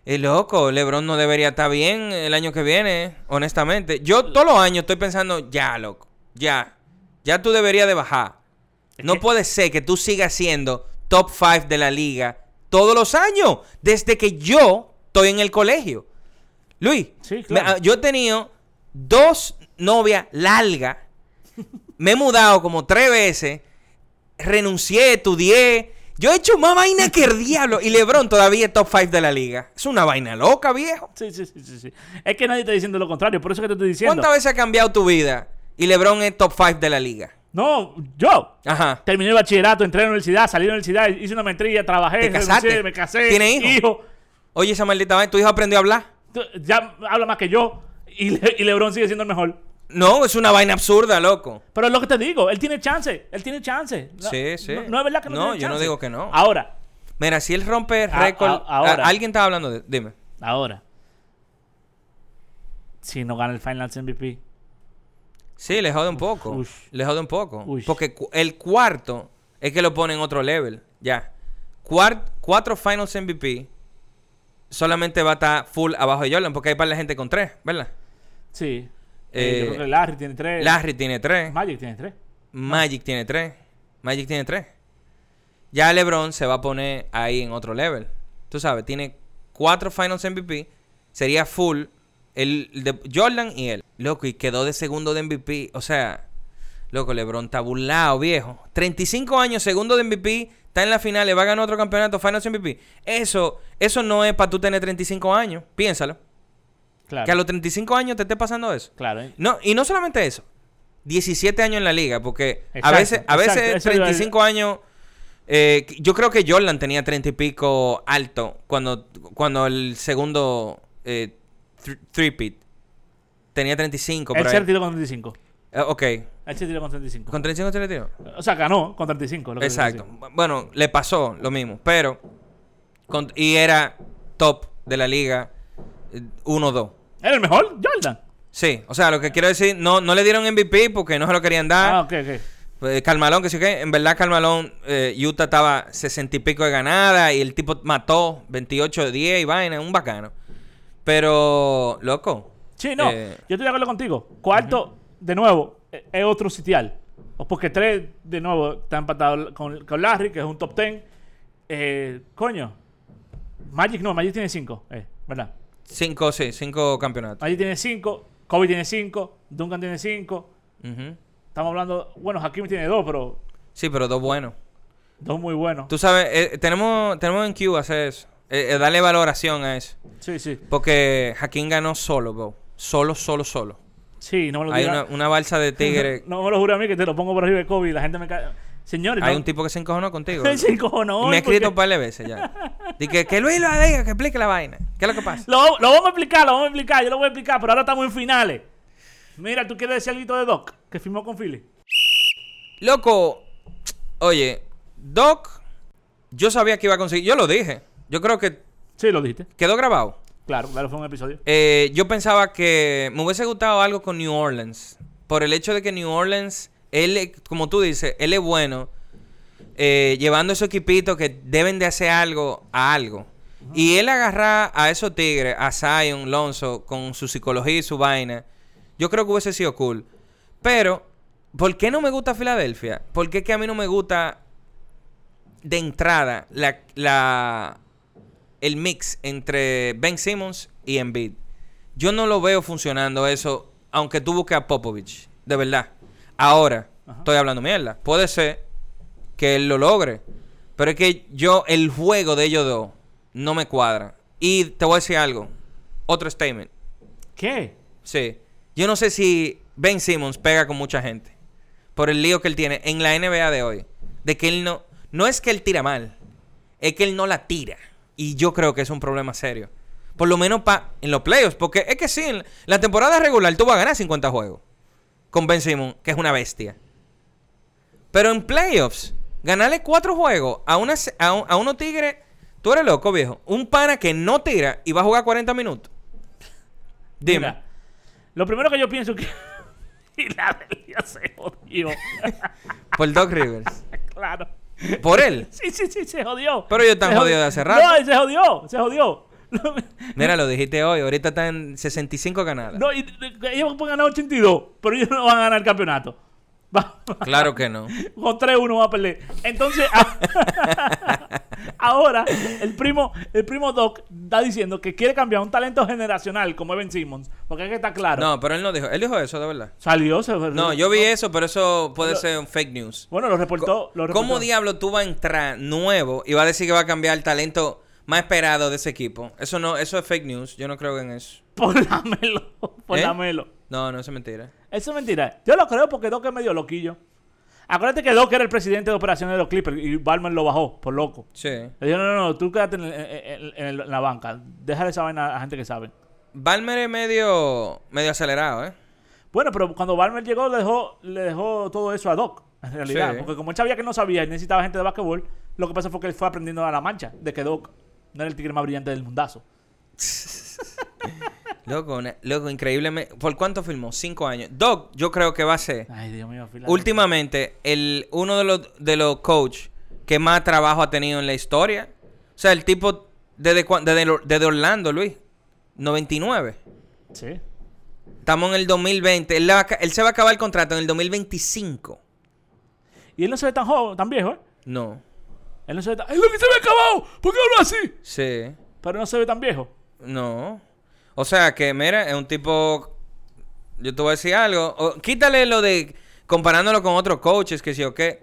Loco, LeBron no debería estar bien el año que viene, honestamente. Yo todos los años estoy pensando, ya, loco, ya tú deberías de bajar. No puede ser que tú sigas siendo top 5 de la liga todos los años, desde que yo estoy en el colegio. Luis, sí, claro. Yo he tenido 2 novias largas, me he mudado como 3 veces, renuncié, estudié. Yo he hecho más vaina que el diablo. Y LeBron todavía es top 5 de la liga. Es una vaina loca, viejo. Sí. Es que nadie está diciendo lo contrario. Por eso que te estoy diciendo. ¿Cuántas veces ha cambiado tu vida? Y LeBron es top 5 de la liga. No, yo. Ajá. Terminé el bachillerato, entré a la universidad, salí de la universidad, hice una maestría, trabajé, ¿Te casaste? renuncié, me casé. ¿Tienes hijo? Oye, esa maldita vaina, ¿tu hijo aprendió a hablar? Ya habla más que yo. Y LeBron sigue siendo el mejor. No, es una vaina absurda, loco. Pero es lo que te digo, él tiene chance. No, Sí. No es verdad que no tiene chance. No, yo no digo que no. Ahora. Mira, si él rompe récord... ahora. Alguien estaba hablando de... Dime. Ahora. Si no gana el Finals MVP. Sí, le jode un poco. Ush. Le jode un poco. Ush. Porque el cuarto es que lo pone en otro level. Ya. 4 Finals MVP solamente va a estar full abajo de Jordan. Porque hay para la gente con 3, ¿verdad? Sí. Yo creo que Larry tiene 3. Larry tiene 3. Magic tiene 3. Magic tiene 3. Ya LeBron se va a poner ahí en otro level. Tú sabes, tiene 4 Finals MVP. Sería full el de Jordan y él. Loco, y quedó de segundo de MVP. O sea, loco, LeBron está burlado, viejo. 35 años, segundo de MVP. Está en la final, le va a ganar otro campeonato, Finals MVP. Eso no es para tú tener 35 años. Piénsalo. Claro. Que a los 35 años te esté pasando eso. Claro. No, y no solamente eso. 17 años en la liga, porque Exacto, a veces exacto. 35 años... yo creo que Jordan tenía 30 y pico alto cuando el segundo three-peat tenía 35. Él se retiró con 35. Ok. Él se retiró con 35. ¿Con 35 se retiró? O sea, ganó con 35. Lo que Exacto. Bueno, le pasó lo mismo, pero... y era top de la liga 1-2. ¿Era el mejor? Jordan. Sí, o sea, lo que quiero decir, no le dieron MVP porque no se lo querían dar. Ok. Karl Malone, que sí que en verdad Karl Malone, Utah estaba 60 y pico de ganada y el tipo mató 28-10 y vaina, un bacano. Pero, loco. Sí, no, yo estoy de acuerdo contigo. Cuarto, de nuevo, es otro sitial. Porque 3, de nuevo, está empatado con Larry, que es un top 10. Coño. Magic tiene 5, ¿verdad? 5 campeonatos. Magic tiene 5, Kobe tiene 5, Duncan tiene 5. Estamos hablando, bueno, Hakim tiene 2, pero... Sí, pero 2 buenos. 2 muy buenos. Tú sabes, tenemos en Q hacer eso. Darle valoración a eso. Sí. Porque Hakim ganó solo, bro. Solo. Sí, no me lo Hay digas. una balsa de tigre. No me lo juro a mí que te lo pongo por arriba de Kobe y la gente me cae. Señores, Hay un tipo que se encojonó contigo. Se encojonó. Me ha escrito un par de veces ya. Dice que Luis lo diga, que explique la vaina. ¿Qué es lo que pasa? Lo vamos a explicar, yo lo voy a explicar, pero ahora estamos en finales. Mira, ¿tú quieres decir algo de Doc? Que firmó con Philly. Loco, oye, Doc, yo sabía que iba a conseguir. Yo lo dije. Yo creo que Sí, lo dijiste. quedó grabado. Claro, fue un episodio. Yo pensaba que me hubiese gustado algo con New Orleans. Por el hecho de que New Orleans, él, como tú dices, él es bueno llevando a esos equipitos que deben de hacer algo a algo. Y él agarrar a esos tigres, a Zion, Lonzo, con su psicología y su vaina, yo creo que hubiese sido cool. Pero, ¿por qué no me gusta Filadelfia? Porque es que a mí no me gusta de entrada el mix entre Ben Simmons y Embiid. Yo no lo veo funcionando eso, aunque tú busques a Popovich, de verdad. Ahora, estoy hablando mierda. Puede ser que él lo logre, pero es que el juego de ellos dos no me cuadra. Y te voy a decir algo, otro statement. ¿Qué? Sí. Yo no sé si Ben Simmons pega con mucha gente por el lío que él tiene en la NBA de hoy. De que él no es que él tira mal, es que él no la tira. Y yo creo que es un problema serio. Por lo menos en los playoffs. Porque es que sí, en la temporada regular tú vas a ganar 50 juegos con Ben Simmons, que es una bestia. Pero en playoffs, ganarle 4 juegos a unos tigres, tú eres loco, viejo. Un pana que no tira y va a jugar 40 minutos. Dime. Mira, lo primero que yo pienso es que Filadelfia se jodió. Por Doc Rivers. Claro. ¿Por él? Sí, se jodió. Pero ellos están jodidos de hace rato. No, se jodió. Mira, lo dijiste hoy. Ahorita están en 65 ganadas. No, ellos pueden ganar 82, pero ellos no van a ganar el campeonato. Claro que no. Con 3-1 va a perder. Entonces, ahora, el primo Doc está diciendo que quiere cambiar un talento generacional como Ben Simmons. Porque es que está claro. No, pero él no dijo. Él dijo eso, de verdad. Salió. No, yo vi eso, pero eso puede ser un fake news. Bueno, lo reportó. ¿Cómo diablo tú vas a entrar nuevo y vas a decir que va a cambiar el talento más esperado de ese equipo? Eso es fake news. Yo no creo en eso. Por la Melo. No, eso es mentira. Eso es mentira. Yo lo creo porque Doc es medio loquillo. Acuérdate que Doc era el presidente de operaciones de los Clippers y Ballmer lo bajó por loco. Sí. Le dijo, no, tú quédate en la banca. Déjale esa vaina a la gente que sabe. Ballmer es medio acelerado, ¿eh? Bueno, pero cuando Ballmer llegó le dejó todo eso a Doc, en realidad. Sí. Porque como él sabía que no sabía y necesitaba gente de básquetbol, lo que pasa fue que él fue aprendiendo a la mancha de que Doc no era el tigre más brillante del mundazo. Loco, increíblemente. ¿Por cuánto filmó? 5 años. Doc, yo creo que va a ser, Ay, Dios mío. últimamente, uno de los coaches que más trabajo ha tenido en la historia. O sea, el tipo desde Orlando, Luis. 99. Sí. Estamos en el 2020. Él se va a acabar el contrato en el 2025. Y él no se ve tan joven, tan viejo, ¿eh? No. Él no se ve tan... ¡Es lo que se ve acabado! ¿Por qué hablo así? Sí. Pero no se ve tan viejo. No. O sea que, mira, es un tipo... Yo te voy a decir algo. Quítale lo de... Comparándolo con otros coaches, que sí o qué.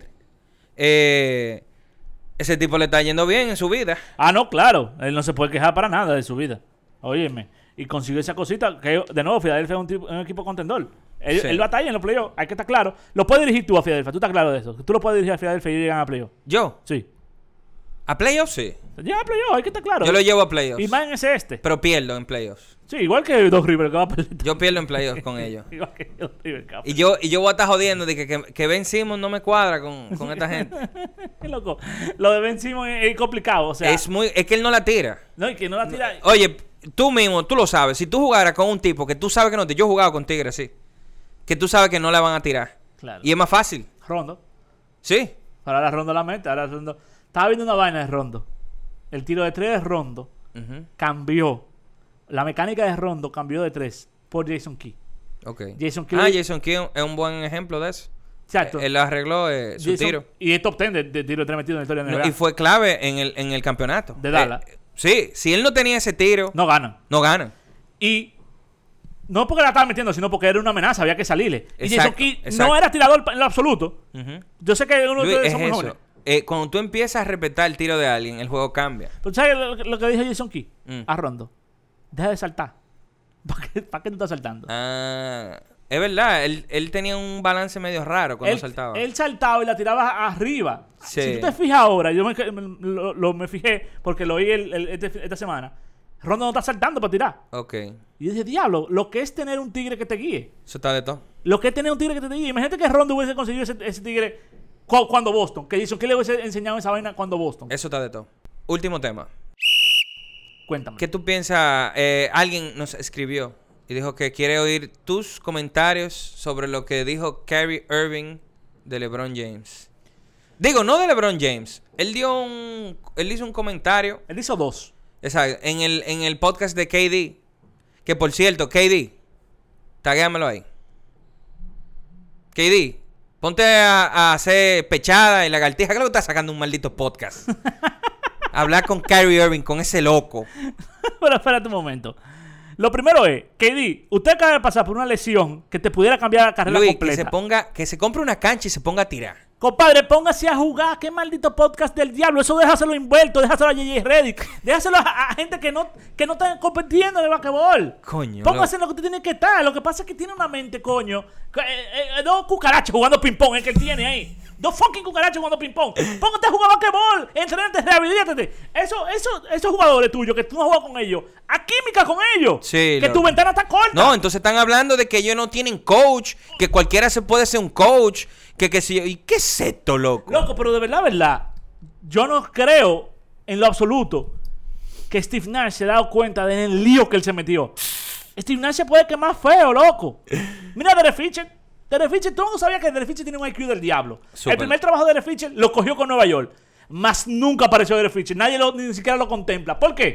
Ese tipo le está yendo bien en su vida. Ah, no, claro. Él no se puede quejar para nada de su vida. Óyeme. Y consiguió esa cosita que, de nuevo, Filadelfia es un equipo contendor. Sí. Él batalla en los playoffs. Hay que estar claro. Lo puedes dirigir tú a Filadelfia. Tú estás claro de eso. Tú lo puedes dirigir a Filadelfia y llegan a playoffs. ¿Yo? Sí. ¿A playoffs? Sí. Llegan a playoffs. Hay que estar claro. Yo lo llevo a playoffs. Y más en ese este. Pero pierdo en playoffs. Sí, igual que Doc Rivers que va a perder. Yo pierdo en playoffs con ellos. Igual que Doc Rivers que va a Y yo voy a estar jodiendo de que Ben Simmons no me cuadra con esta gente. Qué loco. Lo de Ben Simmons es complicado. O sea, Es que él no la tira. no, y que no la tira. Oye, tú mismo, tú lo sabes. Si tú jugaras con un tipo que tú sabes que no te... Yo he jugado con Tigres, sí. Que tú sabes que no la van a tirar. Claro. Y es más fácil. Rondo. Sí. Ahora Rondo la mete. Ahora Rondo. Estaba viendo una vaina de Rondo. El tiro de 3 de Rondo Ujú. cambió. La mecánica de Rondo cambió de 3 por Jason Key. Ok. Jason Key. Jason Key es un buen ejemplo de eso. Exacto. Él arregló su Jason- tiro. Y es top 10 de tiro de 3 metido en la historia de NBA. Y fue clave en el campeonato. De Dallas. Sí, si él no tenía ese tiro, No ganan. no ganan. Y no porque la estaba metiendo, sino porque era una amenaza. Había que salirle. Y Jason Exacto, Key exacto. no era tirador en lo absoluto. Ujú. Yo sé que uno de Luis, ustedes es son mejores. eso. Cuando tú empiezas a respetar el tiro de alguien, el juego cambia. Pero ¿sabes lo que dijo Jason Key? Mm. A Rondo. Deja de saltar. ¿Para qué tú estás saltando? Es verdad, él tenía un balance medio raro cuando saltaba. Él saltaba y la tiraba arriba. Sí. Si tú te fijas ahora, yo me fijé porque lo oí esta semana. Rondo no está saltando para tirar. Ok, Y yo dije, diablo, lo que es tener un tigre que te guíe. eso está de todo. Lo que es tener un tigre que te guíe. Imagínate que Rondo hubiese conseguido ese tigre cuando Boston. Que Jason Key le hubiese enseñado esa vaina cuando Boston. Eso está de todo. Último tema. Cuéntame. ¿Qué tú piensas? Alguien nos escribió y dijo que quiere oír tus comentarios sobre lo que dijo Kyrie Irving de LeBron James. Digo, no de LeBron James. Él hizo un comentario. Él hizo 2. Exacto. En el podcast de KD. Que por cierto, KD, taguéamelo ahí. KD, ponte a hacer pechada y lagartija. ¿Qué es lo que estás sacando un maldito podcast? Hablar con Kyrie Irving, con ese loco. Pero espérate un momento. Lo primero es, KD, usted acaba de pasar por una lesión que te pudiera cambiar la carrera Luis, completa. que se compre una cancha y se ponga a tirar. Compadre, póngase a jugar. Qué maldito podcast del diablo. Eso déjaselo envuelto. Déjaselo a JJ Redick. Déjaselo a gente que no está compitiendo en el basquetbol. Coño. Póngase en lo que usted tiene que estar. Lo que pasa es que tiene una mente, coño. 2 cucarachas jugando ping-pong es que él tiene ahí. 2 fucking cucarachas jugando ping-pong. Póngate a jugar basquetbol. Entrenate, rehabilítate. Esos jugadores tuyos que tú no has jugado con ellos. A química con ellos. Sí, que tu ventana está corta. No, entonces están hablando de que ellos no tienen coach. Que cualquiera se puede ser un coach. ¿Y qué es esto, loco? Loco, pero de verdad, yo no creo en lo absoluto que Steve Nash se ha dado cuenta del lío que él se metió. Steve Nash se puede quemar feo, loco. Mira a Derek Fisher. Derek Fisher, todo el mundo sabía que Derek Fisher tiene un IQ del diablo. Súper. El primer trabajo de Derek Fisher lo cogió con Nueva York. Más nunca apareció Derek Fisher. Nadie ni siquiera lo contempla. ¿Por qué?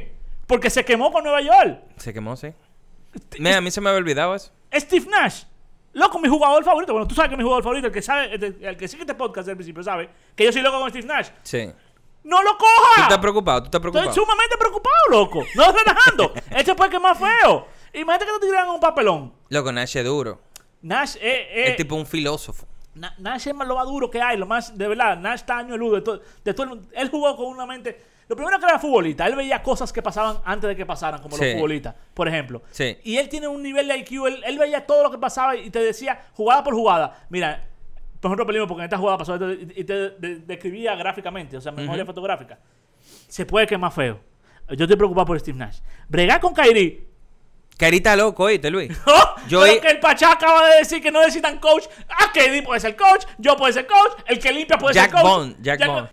Porque se quemó con Nueva York. Se quemó, sí. Mira, a mí se me había olvidado eso. Steve Nash. Loco, mi jugador favorito. Bueno, tú sabes que es mi jugador favorito. El que sabe, el que sigue este podcast desde el principio sabe que yo soy loco con Steve Nash. Sí. ¡No lo coja! ¿Tú estás preocupado? Estoy sumamente preocupado, loco. No estoy relajando. Este puede que es más feo. Imagínate que te tiran un papelón. Loco, Nash es duro. Nash Es tipo un filósofo. Nash es lo más duro que hay. Lo más, de verdad, Nash está año luz de todo el mundo. Él jugó con una mente... Lo primero que era futbolista. Él veía cosas que pasaban antes de que pasaran, como los futbolistas, por ejemplo. Sí. Y él tiene un nivel de IQ. Él veía todo lo que pasaba y te decía, jugada por jugada. Mira, por ejemplo, peleamos porque en esta jugada pasó y te describía gráficamente, o sea, memoria fotográfica. Se puede quemar feo. Yo estoy preocupado por Steve Nash. Bregar con Kyrie. Kyrie está loco, ¿oíste, Luis? Pero que el Pachá acaba de decir que no necesitan coach. KD puede ser coach, yo puedo ser coach, el que limpia puede ser coach. Jack Bond.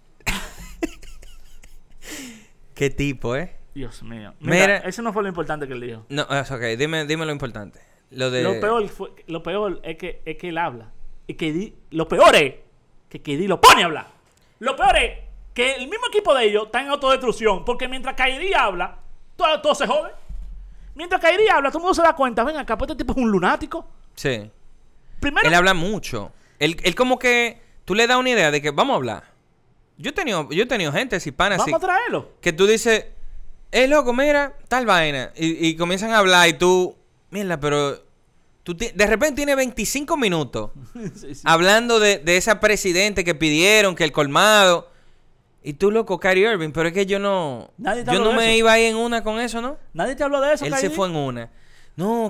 Qué tipo, Dios mío. Mira, eso no fue lo importante que él dijo. No, es ok. Dime lo importante. Lo peor es que él habla. Y lo peor es que KD lo pone a hablar. Lo peor es que el mismo equipo de ellos está en autodestrucción. Porque mientras Kyrie habla, todo se jode. Mientras Kyrie habla, todo el mundo se da cuenta. Ven acá, pues este tipo es un lunático. Sí. Primero, él habla mucho. Él como que... Tú le das una idea de que vamos a hablar. Yo he tenido gente así, pana, así. Vamos a traerlo. Que tú dices... loco, mira, tal vaina. Y comienzan a hablar y tú... Mira, pero... Tú de repente tienes 25 minutos sí. hablando de esa presidente que pidieron, que el colmado. Y tú, loco, Kyrie Irving, pero es que yo no me iba ahí en una con eso, ¿no? Nadie te habló de eso, Él Kyrie. se fue en una. No,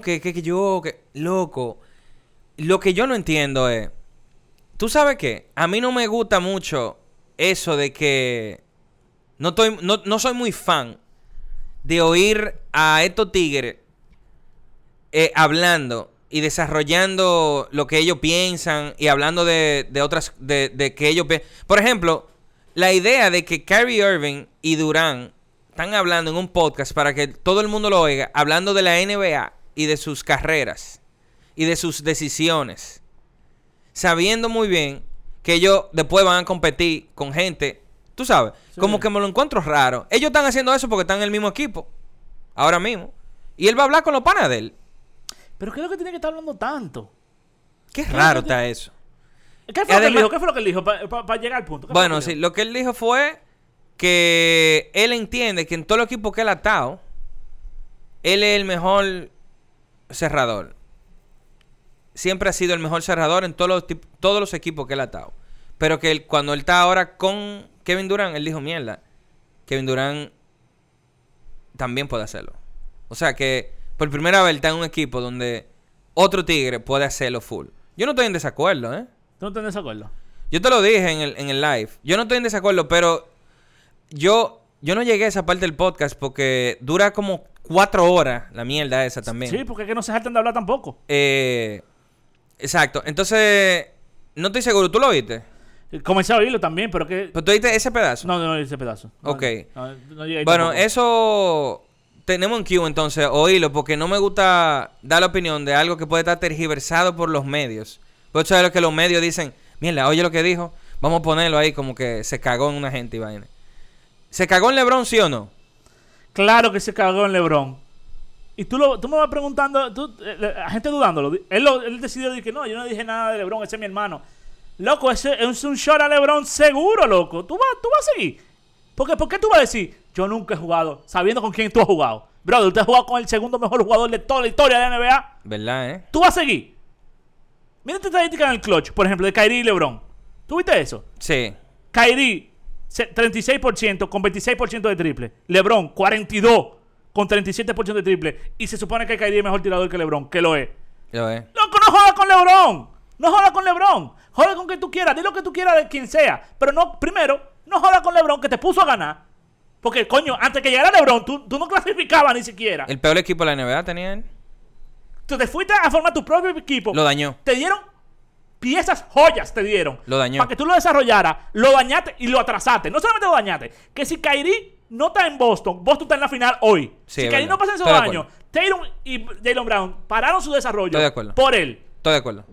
loco. Lo que yo no entiendo es... ¿Tú sabes qué? A mí no me gusta mucho eso de que... No soy muy fan de oír a estos tigres hablando y desarrollando lo que ellos piensan y hablando de otras... de que ellos piensan. Por ejemplo, la idea de que Kyrie Irving y Durant están hablando en un podcast para que todo el mundo lo oiga, hablando de la NBA y de sus carreras y de sus decisiones, sabiendo muy bien que ellos después van a competir con gente, tú sabes, como que me lo encuentro raro. Ellos están haciendo eso porque están en el mismo equipo, ahora mismo, y él va a hablar con los panas de él. ¿Pero qué es lo que tiene que estar hablando tanto? Qué raro está eso. ¿Qué fue lo que él dijo para llegar al punto? Bueno, sí, lo que él dijo fue que él entiende que en todo el equipo que él ha estado, él es el mejor cerrador. Siempre ha sido el mejor cerrador en todos los equipos que él ha estado. Pero que cuando él está ahora con Kevin Durant, él dijo, mierda, Kevin Durant también puede hacerlo. O sea que por primera vez está en un equipo donde otro tigre puede hacerlo full. Yo no estoy en desacuerdo, ¿eh? ¿Tú no estás en desacuerdo? Yo te lo dije en el live. Yo no estoy en desacuerdo, pero yo no llegué a esa parte del podcast porque dura como 4 horas la mierda esa también. Sí, porque es que no se saltan de hablar tampoco. Exacto. Entonces, no estoy seguro. ¿Tú lo oíste? Comencé a oírlo también, pero que... ¿Pero tú oíste ese pedazo? No oí ese pedazo. Ok. No llegué bueno, tampoco. eso... Tenemos en queue entonces, oírlo, porque no me gusta dar la opinión de algo que puede estar tergiversado por los medios. Por eso es lo que los medios dicen, mierda, oye lo que dijo, vamos a ponerlo ahí como que se cagó en una gente y vaina. ¿Se cagó en LeBron, sí o no? Claro que se cagó en LeBron. Y tú me vas preguntando, la gente dudándolo. Él decidió decir que no, yo no dije nada de LeBron, ese es mi hermano. Loco, ese es un shot a LeBron seguro, loco. Tú vas a seguir. ¿Por qué tú vas a decir, yo nunca he jugado, sabiendo con quién tú has jugado? Brother, usted ha jugado con el segundo mejor jugador de toda la historia de la NBA. ¿Verdad, ¿Tú vas a seguir? Mira esta estadística en el clutch, por ejemplo, de Kyrie y LeBron. ¿Tú viste eso? Sí. Kyrie, 36% con 26% de triple. LeBron, 42% con 37% de triple. Y se supone que Kyrie es mejor tirador que LeBron, que lo es. Lo es. Loco, no jodas con LeBron. No jodas con LeBron. Joda con quien tú quieras. Di lo que tú quieras de quien sea. Pero no, primero, no jodas con LeBron que te puso a ganar. Porque, coño, antes que llegara LeBron, tú no clasificabas ni siquiera. El peor equipo de la NBA tenía él. Tú te fuiste a formar tu propio equipo. Lo dañó. Te dieron piezas, joyas te dieron. Lo dañó. Para que tú lo desarrollaras, lo dañaste y lo atrasaste. No solamente lo dañaste, que si Kyrie no está en Boston está en la final hoy. Sí, si es Kyrie verdad. no pasa esos Estoy de años, Tatum y Jaylen Brown pararon su desarrollo Estoy de acuerdo. por él. Estoy de acuerdo.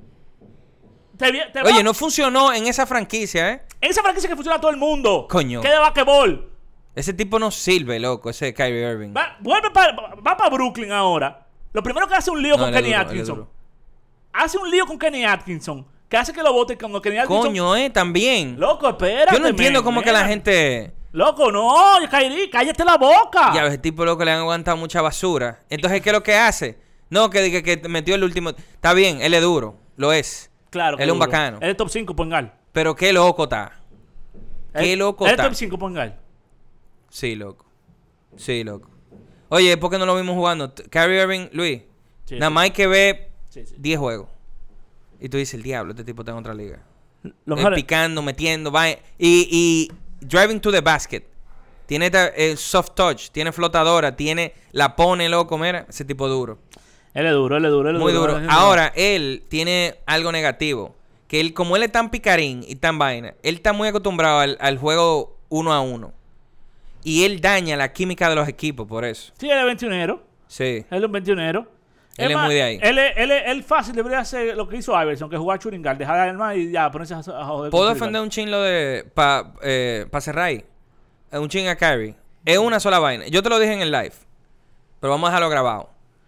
Oye, no funcionó en esa franquicia, ¿eh? En esa franquicia que funciona todo el mundo. Coño. ¿Qué de basquetbol? Ese tipo no sirve, loco, ese Kyrie Irving. Va para Brooklyn ahora. Lo primero que hace un lío con Kenny Atkinson. Hace un lío con Kenny Atkinson. Que hace que lo vote cuando Kenny Atkinson... Coño, también. Loco, espérate. Yo no entiendo cómo que la gente... Loco, no, Kyrie, cállate la boca. Ya, ese tipo, loco, le han aguantado mucha basura. Entonces, ¿qué es lo que hace? No, que metió el último... Está bien, él es duro. Lo es. Claro. Él es un bacano. Él es top 5 Pongal. Pero qué loco está. Qué loco está. Él es top 5 Pongal. Sí, loco. Sí, loco. Oye, ¿por qué no lo vimos jugando? Kyrie Irving, Luis. Sí, nada más hay que ver Sí. 10 juegos. Y tú dices, el diablo, este tipo está en otra liga. Lo mejor es- Picando, metiendo, va. Y driving to the basket. Tiene el soft touch, tiene flotadora, la pone, loco, mira, ese tipo duro. Él es duro. Muy duro. Ahora, él tiene algo negativo. Que él, como él es tan picarín y tan vaina, él está muy acostumbrado al juego 1 a 1. Y él daña la química de los equipos, por eso. Sí, él es 21ero. Sí. Él es un 21ero. Él es muy de ahí. Él fácil debería hacer lo que hizo Iverson, que jugar shooting guard, dejar el más y ya ponerse a joder. ¿Puedo con defender un chin lo de... Para cerrar ahí? Un chin a Kyrie. Es una sola vaina. Yo te lo dije en el live. Pero vamos a dejarlo grabado.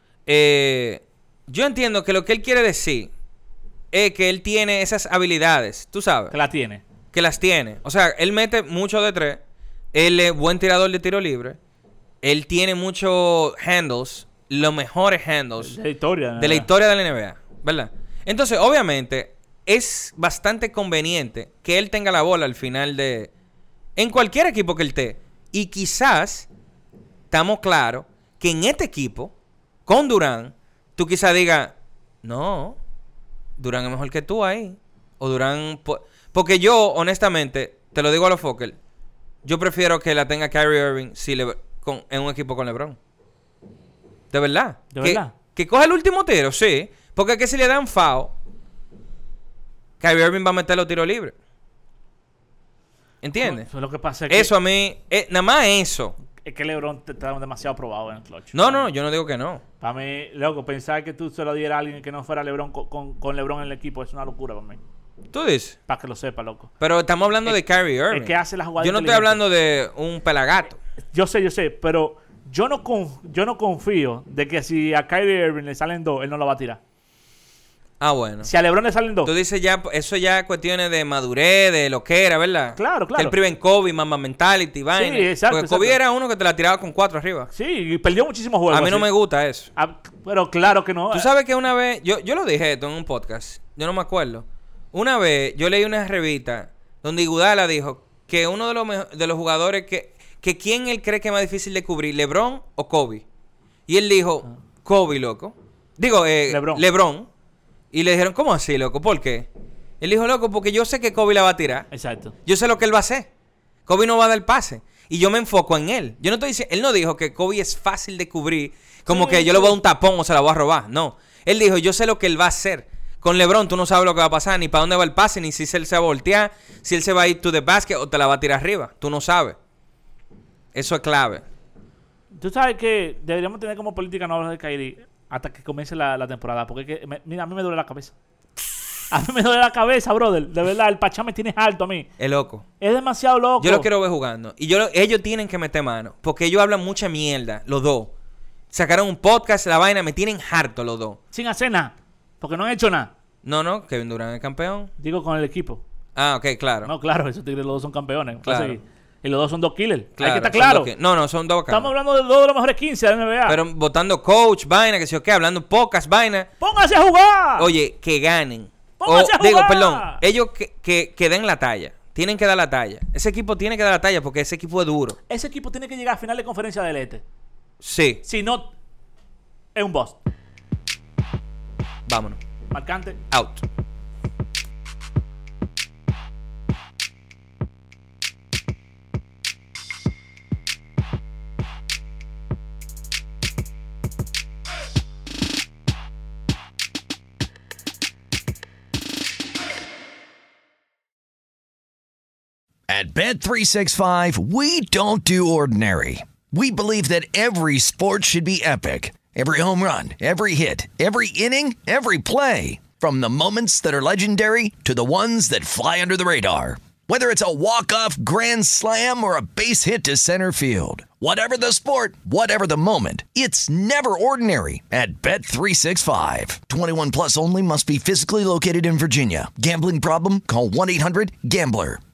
Yo entiendo que lo que él quiere decir es que él tiene esas habilidades. Tú sabes. Que la tiene. Que las tiene. O sea, él mete mucho de 3. Él es buen tirador de tiro libre. Él tiene muchos handles. Los mejores handles De la historia. de la historia de la NBA, ¿verdad? Entonces, obviamente, es bastante conveniente que él tenga la bola al final de... En cualquier equipo que él esté. Y quizás, estamos claros, que en este equipo, con Durán, tú quizás digas, no, Durán es mejor que tú ahí. O Durán... Porque yo, honestamente, te lo digo a los Fokker, yo prefiero que la tenga Kyrie Irving en un equipo con LeBron. ¿De verdad? ¿De verdad? Que coge el último tiro, sí. Porque es que si le dan foul, Kyrie Irving va a meter los tiros libres. ¿Entiendes? Eso es lo que pasa. Es Eso a mí... nada más eso. Es que LeBron está demasiado probado en el clutch. No, yo no digo que no. Para mí, loco, pensar que tú se lo dieras a alguien que no fuera LeBron con LeBron en el equipo es una locura para mí. Tú dices. Para que lo sepa, loco. Pero estamos hablando de Kyrie Irving. Es que hace la jugada Yo no estoy inteligente. hablando de un pelagato. Yo sé, pero yo no confío de que si a Kyrie Irving le salen 2, él no lo va a tirar. Ah, bueno. Si a LeBron le salen 2. Tú dices ya, eso ya es cuestiones de madurez, de lo que era, ¿verdad? Claro. Que él priva en Kobe, Mamba Mentality, vaina. Sí, exacto. Porque Kobe era uno que te la tiraba con 4 arriba. Sí, y perdió muchísimos juegos. A mí no así. me gusta eso. Pero claro que no. Tú sabes que una vez, yo lo dije esto en un podcast, yo no me acuerdo. Una vez yo leí una revista donde Iguodala dijo que uno de los jugadores que quién él cree que es más difícil de cubrir, LeBron o Kobe. Y él dijo, Kobe, loco. Digo, LeBron. Y le dijeron, ¿cómo así, loco? ¿Por qué? Él dijo, loco, porque yo sé que Kobe la va a tirar. Exacto. Yo sé lo que él va a hacer. Kobe no va a dar el pase. Y yo me enfoco en él. Yo no estoy diciendo... Él no dijo que Kobe es fácil de cubrir. Como que yo le voy a dar un tapón o se la voy a robar. No. Él dijo, yo sé lo que él va a hacer. Con LeBron tú no sabes lo que va a pasar. Ni para dónde va el pase. Ni si él se va a voltear. Si él se va a ir to the basket o te la va a tirar arriba. Tú no sabes. Eso es clave. Tú sabes que deberíamos tener como política no hablar de Kyrie hasta que comience la temporada. Porque es que, mira, a mí me duele la cabeza. A mí me duele la cabeza, brother. De verdad, el Pachá me tiene alto a mí. Es loco. Es demasiado loco. Yo lo quiero ver jugando. Y ellos tienen que meter mano. Porque ellos hablan mucha mierda, los dos. Sacaron un podcast, la vaina, me tienen harto los dos. Sin hacer nada. Porque no han hecho nada. No, Kevin Durant es campeón. Digo con el equipo. Ah, ok, claro. No, claro, esos tigres los dos son campeones. Claro. Y los dos son 2 killers. Claro, Hay que estar son claro. No, son dos bacanos. Estamos hablando de 2 de los mejores 15 de la NBA. Pero votando coach, vaina, que sé yo qué, hablando podcast, vaina. ¡Pónganse a jugar! Oye, que ganen. ¡Pónganse a jugar! Digo, perdón, ellos que den la talla. Tienen que dar la talla. Ese equipo tiene que dar la talla porque ese equipo es duro. Ese equipo tiene que llegar a final de conferencia del Este. Sí. Si no, es un bust. Vámonos. Marcante. Out. At Bet365, we don't do ordinary. We believe that every sport should be epic. Every home run, every hit, every inning, every play. From the moments that are legendary to the ones that fly under the radar. Whether it's a walk-off grand slam or a base hit to center field. Whatever the sport, whatever the moment, it's never ordinary at Bet365. 21 plus only. Must be physically located in Virginia. Gambling problem? Call 1-800-GAMBLER.